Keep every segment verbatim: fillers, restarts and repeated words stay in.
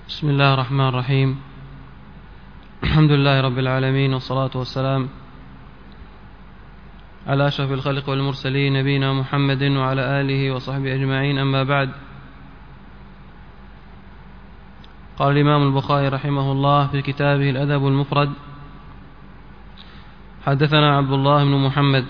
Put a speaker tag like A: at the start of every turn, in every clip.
A: بسم الله الرحمن الرحيم. الحمد لله رب العالمين، والصلاة والسلام على أشرف الخلق والمرسلين نبينا محمد وعلى آله وصحبه أجمعين، أما بعد. قال الإمام البخاري رحمه الله في كتابه الأدب المفرد: حدثنا عبد الله بن محمد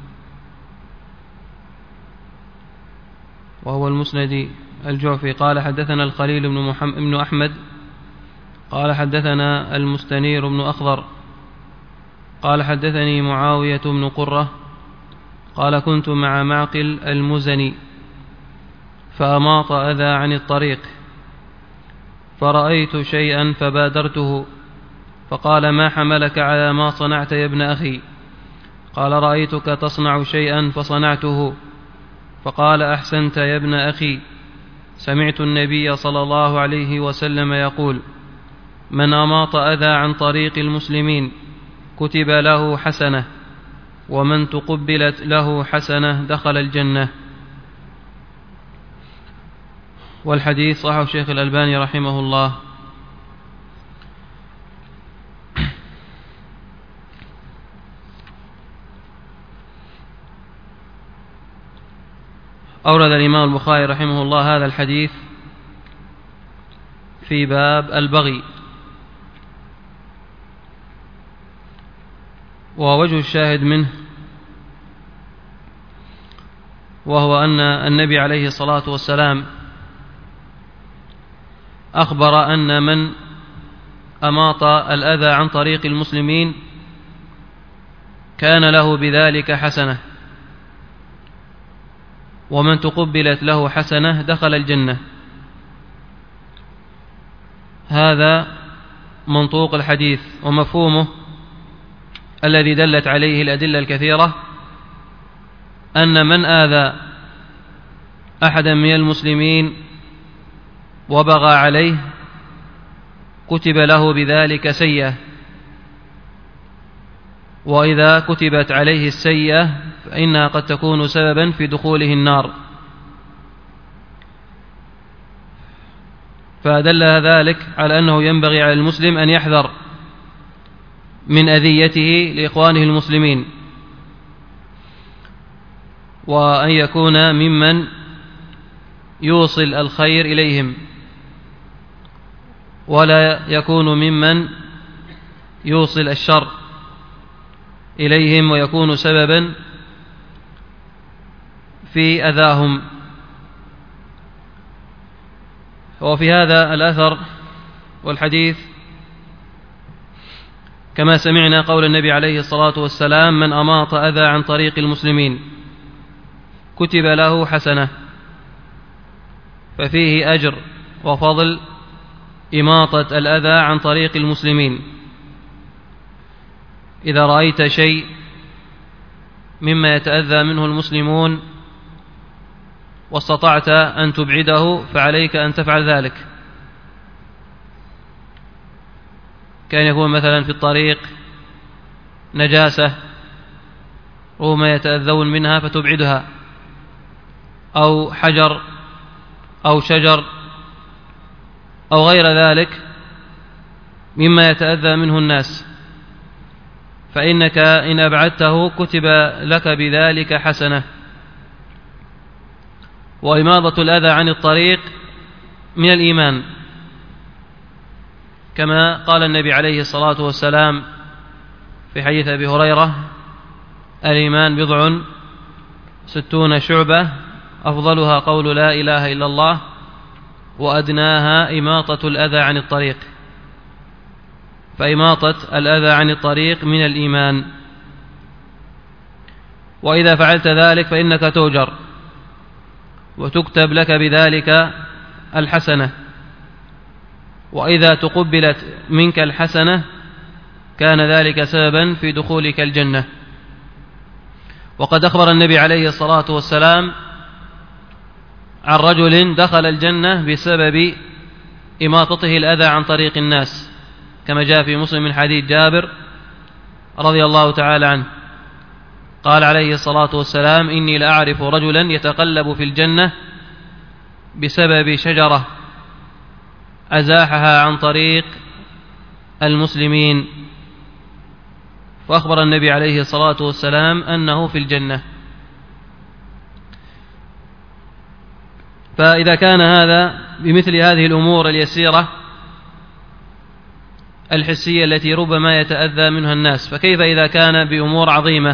A: وهو المسندي الجعفي قال حدثنا الخليل بن, محمد بن أحمد قال حدثنا المستنير بن أخضر قال حدثني معاوية بن قرة قال كنت مع معقل المزني فأماط أذى عن الطريق فرأيت شيئا فبادرته فقال: ما حملك على ما صنعت يا ابن أخي؟ قال: رأيتك تصنع شيئا فصنعته. فقال: أحسنت يا ابن أخي، سمعت النبي صلى الله عليه وسلم يقول: من أماط أذى عن طريق المسلمين كتب له حسنة، ومن تقبلت له حسنة دخل الجنة. والحديث صححه الشيخ الألباني رحمه الله. أورد الإمام البخاري رحمه الله هذا الحديث في باب البغي، ووجه الشاهد منه وهو أن النبي عليه الصلاة والسلام أخبر أن من أماط الأذى عن طريق المسلمين كان له بذلك حسنة، ومن تقبلت له حسنة دخل الجنة. هذا منطوق الحديث، ومفهومه الذي دلت عليه الأدلة الكثيرة أن من آذى أحدا من المسلمين وبغى عليه كتب له بذلك سيئة، وإذا كتبت عليه السيئة فإنها قد تكون سببا في دخوله النار. فدل ذلك على أنه ينبغي على المسلم أن يحذر من أذيته لإخوانه المسلمين، وأن يكون ممن يوصل الخير إليهم، ولا يكون ممن يوصل الشر إليهم ويكون سببا في أذاهم. وفي هذا الأثر والحديث كما سمعنا قول النبي عليه الصلاة والسلام: من أماط أذى عن طريق المسلمين كتب له حسنة، ففيه أجر وفضل إماطة الأذى عن طريق المسلمين. إذا رأيت شيء مما يتأذى منه المسلمون واستطعت أن تبعده فعليك أن تفعل ذلك. كان يكون مثلا في الطريق نجاسة ربما يتأذون منها فتبعدها، أو حجر أو شجر أو غير ذلك مما يتأذى منه الناس، فإنك إن أبعدته كتب لك بذلك حسنة. وإماضة الأذى عن الطريق من الإيمان، كما قال النبي عليه الصلاة والسلام في حديث أبي هريرة: الإيمان بضع ستون شعبة أفضلها قول لا إله إلا الله وأدناها إماطة الأذى عن الطريق. فإماطة الأذى عن الطريق من الإيمان، وإذا فعلت ذلك فإنك تؤجر وتكتب لك بذلك الحسنة، وإذا تقبلت منك الحسنة كان ذلك سببا في دخولك الجنة. وقد أخبر النبي عليه الصلاة والسلام عن رجل دخل الجنة بسبب إماطته الأذى عن طريق الناس، كما جاء في مسلم من حديث جابر رضي الله تعالى عنه قال عليه الصلاة والسلام: إني لأعرف رجلا يتقلب في الجنة بسبب شجرة أزاحها عن طريق المسلمين. وأخبر النبي عليه الصلاة والسلام أنه في الجنة. فإذا كان هذا بمثل هذه الأمور اليسيرة الحسية التي ربما يتأذى منها الناس، فكيف إذا كان بأمور عظيمة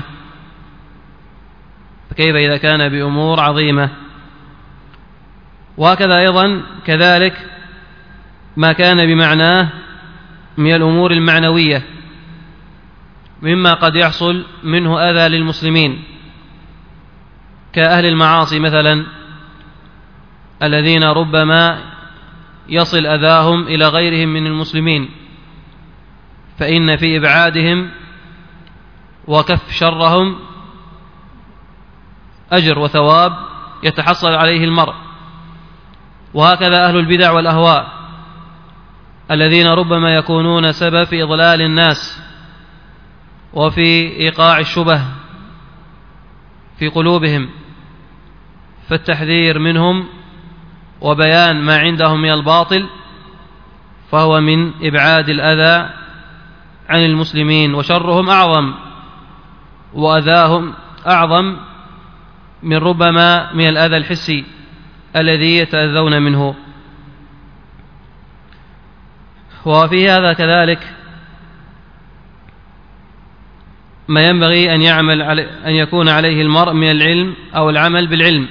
A: فكيف إذا كان بأمور عظيمة وهكذا أيضا كذلك ما كان بمعناه من الأمور المعنوية مما قد يحصل منه أذى للمسلمين كأهل المعاصي مثلا، الذين ربما يصل أذاهم إلى غيرهم من المسلمين، فإن في إبعادهم وكف شرهم أجر وثواب يتحصل عليه المرء. وهكذا أهل البدع والأهواء الذين ربما يكونون سبب في إضلال الناس وفي إيقاع الشبه في قلوبهم، فالتحذير منهم وبيان ما عندهم من الباطل فهو من إبعاد الأذى عن المسلمين، وشرهم أعظم وأذاهم أعظم من ربما من الأذى الحسي الذي يتأذون منه. وفي هذا كذلك ما ينبغي أن يعمل أن يكون عليه المرء من العلم أو العمل بالعلم.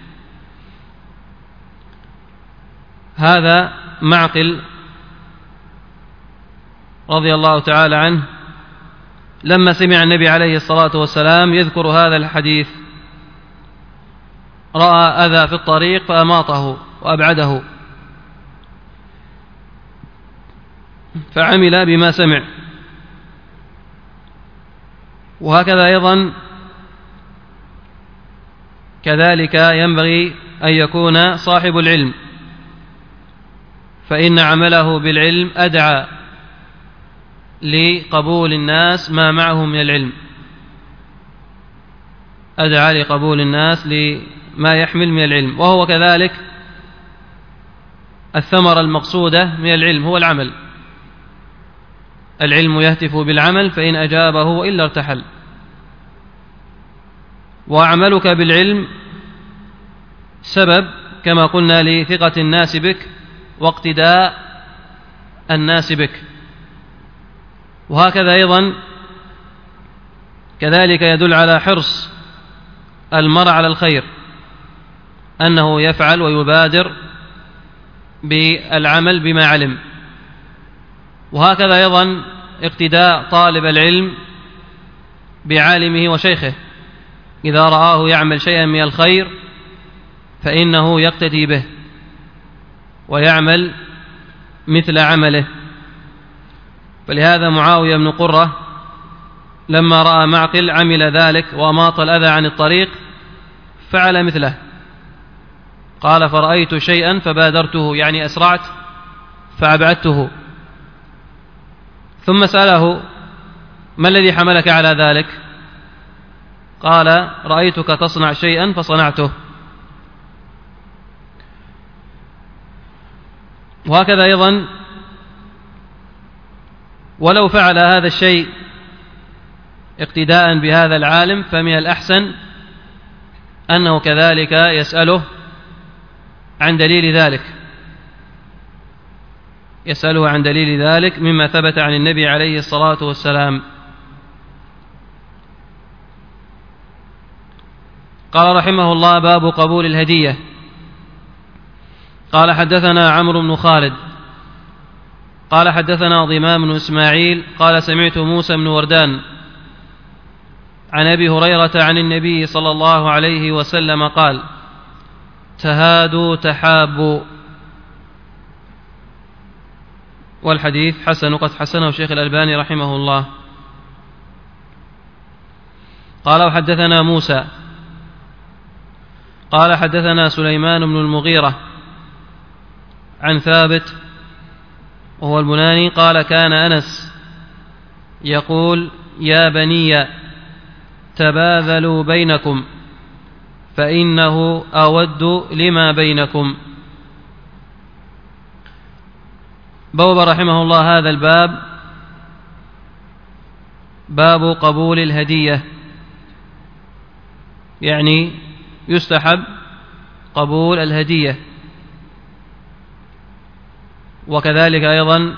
A: هذا معقل رضي الله تعالى عنه لما سمع النبي عليه الصلاة والسلام يذكر هذا الحديث رأى أذى في الطريق فأماطه وأبعده، فعمل بما سمع. وهكذا أيضا كذلك ينبغي أن يكون صاحب العلم، فإن عمله بالعلم أدعى لقبول الناس ما معه من العلم، أدعى لقبول الناس لما يحمل من العلم. وهو كذلك الثمرة المقصودة من العلم هو العمل. العلم يهتف بالعمل فإن أجابه وإلا ارتحل. وعملك بالعلم سبب كما قلنا لثقة الناس بك واقتداء الناس بك. وهكذا أيضا كذلك يدل على حرص المرء على الخير أنه يفعل ويبادر بالعمل بما علم. وهكذا أيضا اقتداء طالب العلم بعالمه وشيخه، إذا رآه يعمل شيئا من الخير فإنه يقتدي به ويعمل مثل عمله. فلهذا معاوية بن قرة لما رأى معقل عمل ذلك وأماط الأذى عن الطريق فعل مثله، قال فرأيت شيئا فبادرته، يعني أسرعت فأبعدته. ثم سأله ما الذي حملك على ذلك؟ قال رأيتك تصنع شيئا فصنعته. وهكذا أيضا ولو فعل هذا الشيء اقتداء بهذا العالم فمن الأحسن أنه كذلك يسأله عن دليل ذلك، يسأله عن دليل ذلك مما ثبت عن النبي عليه الصلاة والسلام. قال رحمه الله: باب قبول الهدية. قال حدثنا عمرو بن خالد قال حدثنا ضمام بن إسماعيل قال سمعت موسى بن وردان عن أبي هريرة عن النبي صلى الله عليه وسلم قال: تهادوا تحابوا. والحديث حسن قد حسنه الشيخ الألباني رحمه الله. قال وحدثنا موسى قال حدثنا سليمان بن المغيرة عن ثابت وهو البناني قال: كان أنس يقول: يا بني تباذلوا بينكم فإنه أود لما بينكم. بوب رحمه الله هذا الباب باب قبول الهدية، يعني يستحب قبول الهدية، وكذلك أيضا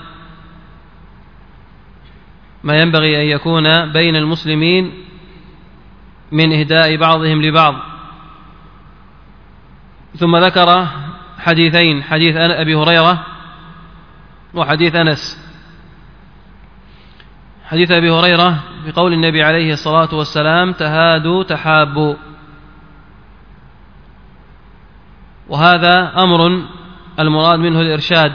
A: ما ينبغي أن يكون بين المسلمين من إهداء بعضهم لبعض. ثم ذكر حديثين، حديث أبي هريرة وحديث أنس. حديث أبي هريرة بقول النبي عليه الصلاة والسلام: تهادوا تحابوا. وهذا أمر المراد منه الإرشاد،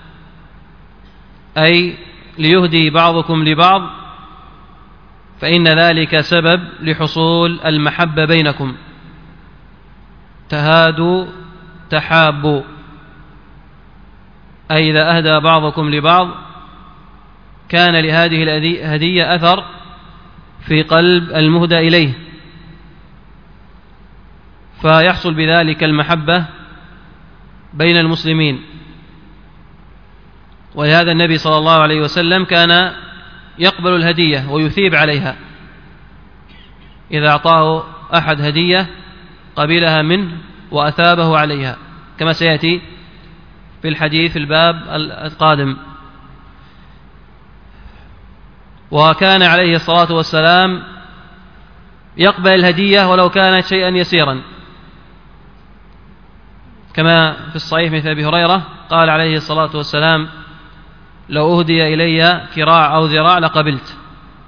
A: أي ليهدي بعضكم لبعض، فإن ذلك سبب لحصول المحبة بينكم. تهادوا تحابوا، أي إذا أهدى بعضكم لبعض كان لهذه الهدية أثر في قلب المهدى إليه، فيحصل بذلك المحبة بين المسلمين. ولهذا النبي صلى الله عليه وسلم كان يقبل الهدية ويثيب عليها، إذا أعطاه أحد هدية قبلها منه وأثابه عليها، كما سيأتي في الحديث في الباب القادم. وكان عليه الصلاة والسلام يقبل الهدية ولو كانت شيئا يسيرا، كما في الصحيح مثل أبي هريرة قال عليه الصلاة والسلام: لو أهدي إلي كراع أو ذراع لقبلت.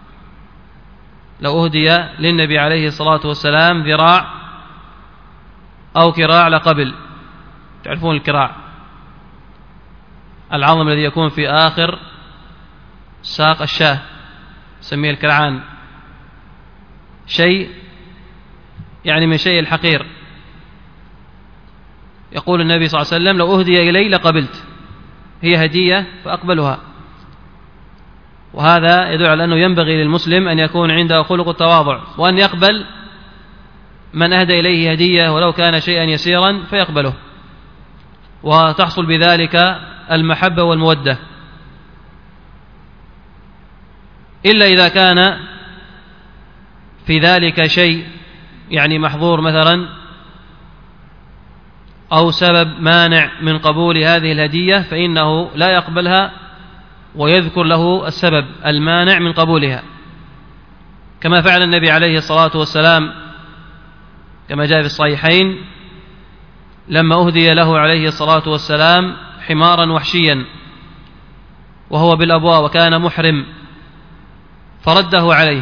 A: لو أهدي للنبي عليه الصلاة والسلام ذراع أو كراع لقبل. تعرفون الكراع، العظم الذي يكون في آخر ساق الشاة، سميه الكرعان، شيء يعني من شيء الحقير. يقول النبي صلى الله عليه وسلم: لو أهدي إلي لقبلت، هي هدية فأقبلها. وهذا يدل على أنه ينبغي للمسلم أن يكون عنده خلق التواضع، وأن يقبل من أهدى إليه هدية ولو كان شيئا يسيرا فيقبله، وتحصل بذلك المحبة والمودة. إلا إذا كان في ذلك شيء يعني محظور مثلا، أو سبب مانع من قبول هذه الهدية، فإنه لا يقبلها ويذكر له السبب المانع من قبولها، كما فعل النبي عليه الصلاة والسلام كما جاء في الصحيحين لما أهدي له عليه الصلاة والسلام حمارا وحشيا وهو بالأبواء وكان محرم، فرده عليه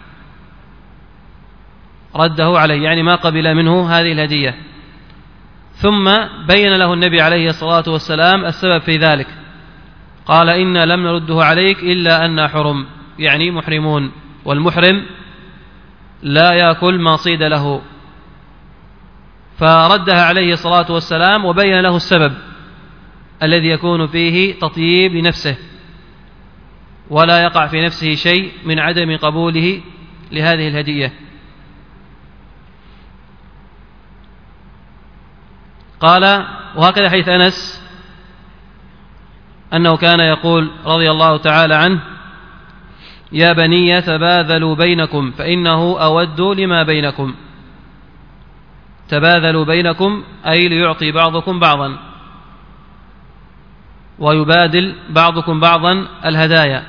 A: رده عليه يعني ما قبل منه هذه الهدية. ثم بين له النبي عليه الصلاة والسلام السبب في ذلك، قال: إنا لم نرده عليك إلا أننا حرم، يعني محرمون، والمحرم لا يأكل ما صيد له. فردها عليه الصلاة والسلام وبين له السبب الذي يكون فيه تطييب لنفسه، ولا يقع في نفسه شيء من عدم قبوله لهذه الهدية. قال: وهكذا حديث أنس أنه كان يقول رضي الله تعالى عنه: يا بني تباذلوا بينكم فإنه أود لما بينكم. تباذلوا بينكم أي ليعطي بعضكم بعضا ويبادل بعضكم بعضا الهدايا،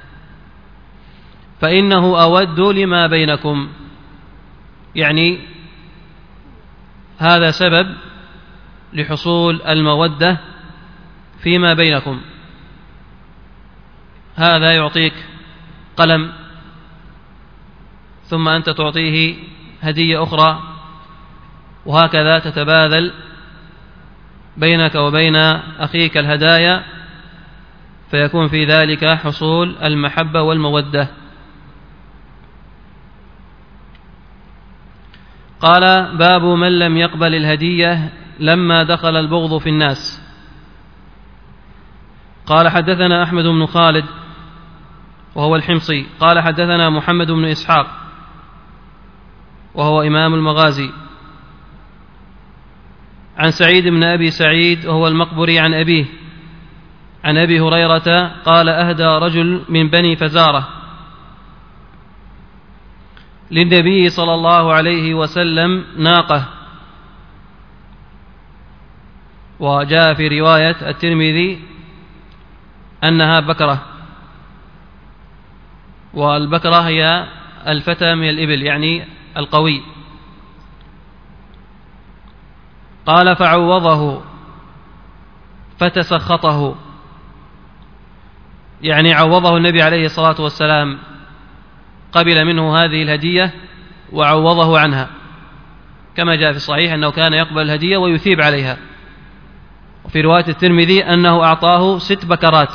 A: فإنه أود لما بينكم، يعني هذا سبب لحصول المودة فيما بينكم. هذا يعطيك قلم ثم أنت تعطيه هدية أخرى، وهكذا تتبادل بينك وبين أخيك الهدايا، فيكون في ذلك حصول المحبة والمودة. قال: باب من لم يقبل الهدية لما دخل البغض في الناس. قال: حدثنا أحمد بن خالد وهو الحمصي قال: حدثنا محمد بن إسحاق وهو إمام المغازي، عن سعيد بن أبي سعيد وهو المقبري عن أبيه عن أبي هريرة قال: أهدى رجل من بني فزارة للنبي صلى الله عليه وسلم ناقة. وجاء في رواية الترمذي أنها بكرة، والبكرة هي الفتى من الإبل يعني القوي. قال: فعوضه فتسخطه، يعني عوضه النبي عليه الصلاة والسلام، قبل منه هذه الهدية وعوضه عنها، كما جاء في الصحيح أنه كان يقبل الهدية ويثيب عليها. وفي رواية الترمذي أنه أعطاه ست بكرات،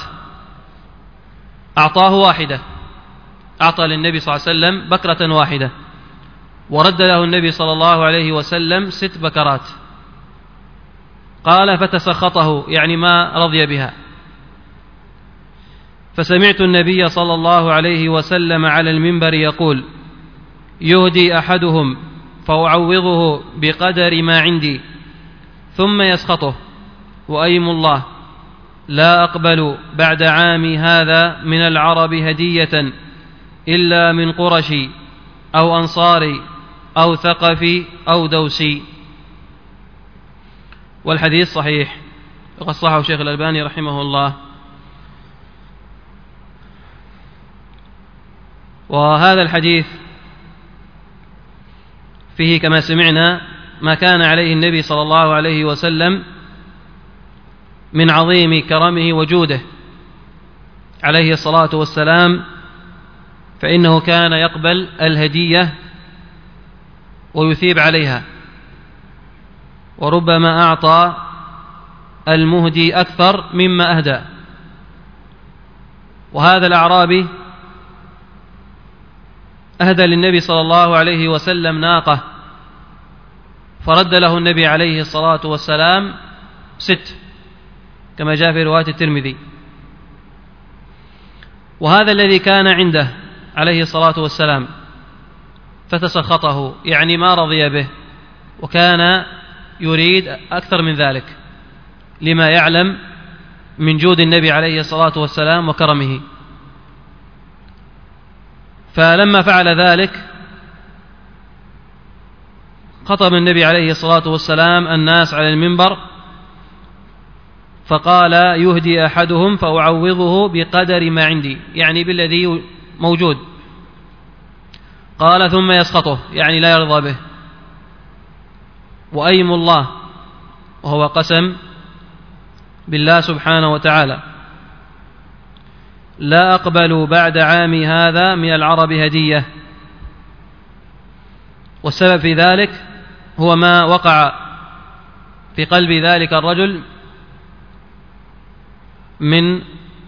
A: أعطاه واحدة، أعطى للنبي صلى الله عليه وسلم بكرة واحدة، ورد له النبي صلى الله عليه وسلم ست بكرات. قال: فتسخطه، يعني ما رضي بها. فسمعت النبي صلى الله عليه وسلم على المنبر يقول: يهدي أحدهم فأعوضه بقدر ما عندي ثم يسخطه، وأيم الله لا أقبل بعد عامي هذا من العرب هدية إلا من قرشي أو أنصاري أو ثقفي أو دوسي. والحديث صحيح، وقد صححه الشيخ الألباني رحمه الله. وهذا الحديث فيه كما سمعنا ما كان عليه النبي صلى الله عليه وسلم من عظيم كرمه وجوده عليه الصلاة والسلام، فإنه كان يقبل الهدية ويثيب عليها، وربما أعطى المهدي أكثر مما أهدى. وهذا الأعرابي أهدى للنبي صلى الله عليه وسلم ناقة، فرد له النبي عليه الصلاة والسلام ست، كما جاء في رواية الترمذي. وهذا الذي كان عنده عليه الصلاة والسلام فتسخطه، يعني ما رضي به، وكان يريد أكثر من ذلك لما يعلم من جود النبي عليه الصلاة والسلام وكرمه. فلما فعل ذلك خطب النبي عليه الصلاة والسلام الناس على المنبر فقال: يهدي أحدهم فأعوضه بقدر ما عندي، يعني بالذي موجود. قال: ثم يسخطه، يعني لا يرضى به. وأيم الله، وهو قسم بالله سبحانه وتعالى، لا أقبل بعد عامي هذا من العرب هدية. والسبب في ذلك هو ما وقع في قلب ذلك الرجل من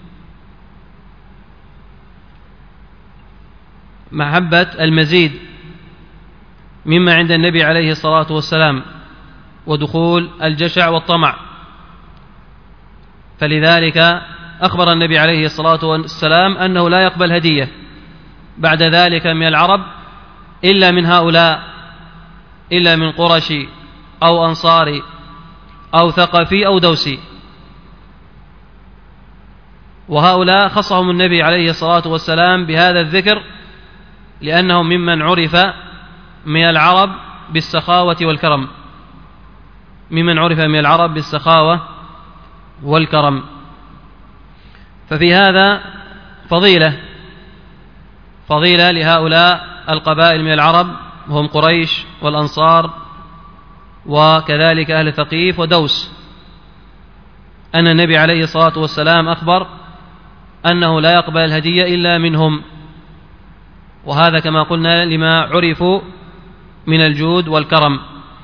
A: محبة المزيد مما عند النبي عليه الصلاة والسلام، ودخول الجشع والطمع. فلذلك أخبر النبي عليه الصلاة والسلام أنه لا يقبل هدية بعد ذلك من العرب إلا من هؤلاء، إلا من قرشي أو أنصاري أو ثقفي أو دوسي. وهؤلاء خصهم النبي عليه الصلاة والسلام بهذا الذكر لأنهم ممن عرف من العرب بالسخاوة والكرم، ممن عرف من العرب بالسخاوة والكرم. ففي هذا فضيلة فضيلة لهؤلاء القبائل من العرب، هم قريش والأنصار وكذلك أهل ثقيف ودوس، أن النبي عليه الصلاة والسلام أخبر أنه لا يقبل الهدية إلا منهم، وهذا كما قلنا لما عرفوا من الجود والكرم.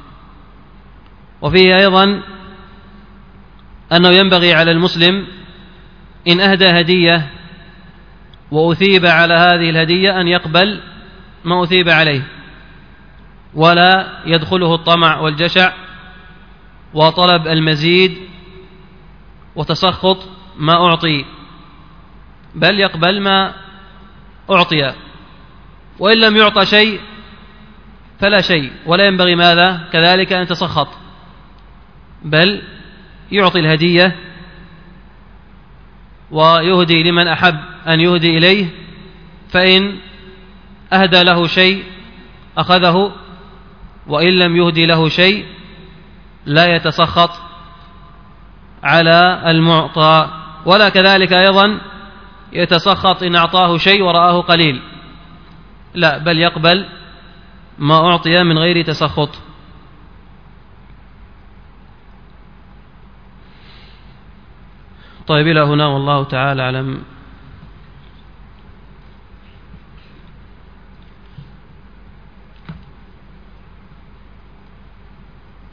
A: وفيه أيضا أنه ينبغي على المسلم إن أهدى هدية وأثيب على هذه الهدية أن يقبل ما أثيب عليه، ولا يدخله الطمع والجشع وطلب المزيد وتسخط ما أعطي، بل يقبل ما أعطي، وإن لم يعطى شيء فلا شيء، ولا ينبغي ماذا كذلك أن تسخط، بل يعطي الهدية ويهدي لمن أحب أن يهدي إليه، فإن أهدى له شيء أخذه، وإن لم يهدي له شيء لا يتسخط على المعطى، ولا كذلك أيضا يتسخط إن أعطاه شيء ورآه قليل، لا، بل يقبل ما أعطي من غير تسخط. طيب، إلى هنا والله تعالى أعلم.